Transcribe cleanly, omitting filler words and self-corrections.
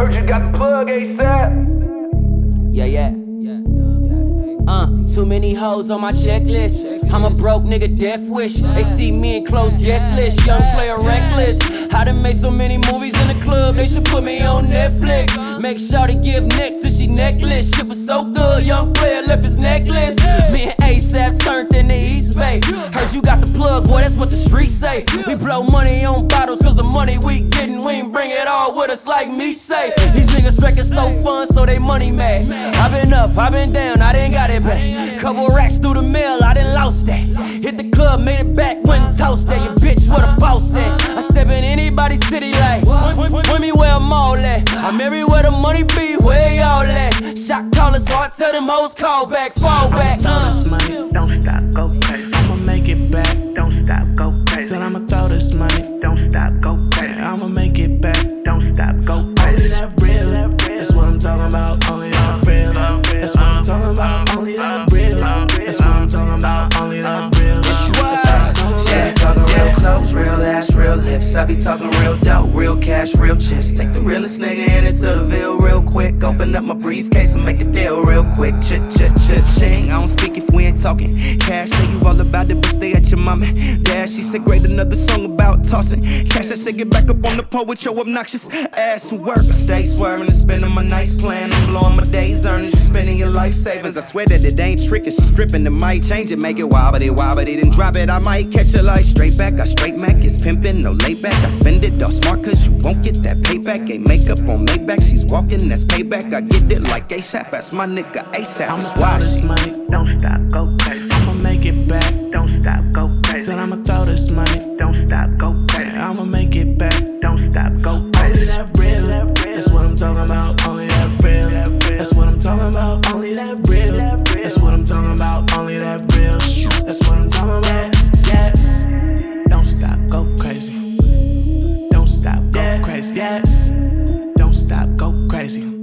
Heard you got the plug ASAP. Yeah. Too many hoes on my checklist. I'm a broke nigga, death wish. They see me in close guest list. Young player reckless. I done made so many movies in the club, they should put me on Netflix. Make sure to give neck till she necklace. Shit was so good, young player left his necklace. Me and ASAP turned in the East Bay. Heard you got the plug, boy, that's what the streets say. We blow money on bottles, cause the money we gettin', we ain't bring it all with us like Meech say. These niggas reckon so fun, so they money mad. I been up, I been down, I done got it back. Couple racks through the mail, I done lost that. Hit the club, made it back, went toast that. Your bitch, where the boss at? I step in anybody's city like point me where I'm all at. I'm everywhere the money be, where y'all at? Shot callers, so I tell them hoes call back, fall back. Throw this money, Don't stop, go crazy. I'ma make it back. Don't stop, go crazy. Said I'ma throw this money, Don't stop, go crazy. I'ma make it back. Don't stop, go Only crazy. that real, that's what I'm talking about. Only that real, that's what I'm talking about. Only that real, that's what I'm talking about. Only that real, that's what I'm talking Yeah, about. talking real close, real ass, real lips. I be talking real dope, real cash, real chips. Take the realest nigga in it to the Ville real quick. Open up my briefcase and make a deal real quick. Ching. I don't speak if we ain't talking cash. Say you all about it, but stay at your mama. Dad, she said great, another song about tossing cash. I said get back up on the pole with your obnoxious ass and work. I stay swerving and spending my nights plan. I'm blowing my days earnings, you spending your life savings. I swear that it ain't tricking, she stripping, it might change it, make it wobbly, then drop it. I might catch a light straight back. I straight Mac, it's pimping, no layback. I spend it all smart, cause you won't get that payback. Ain't makeup on Maybach, she's walking, that's payback. I get it like ASAP, that's my nigga ASAP. I'ma throw this money, Don't stop, go crazy. I'ma make it back. Don't stop, go crazy. Said I'ma throw this money, Don't stop, go crazy. I'ma make it back. Don't stop, go Only crazy. that real, that's what I'm talking about. Only that real, that's what I'm talking about. Only that real, that's what I'm talking about. Only that real, that's what I'm talking about. Yeah, don't stop, go crazy. Don't stop, go crazy. Yeah, don't stop, go crazy.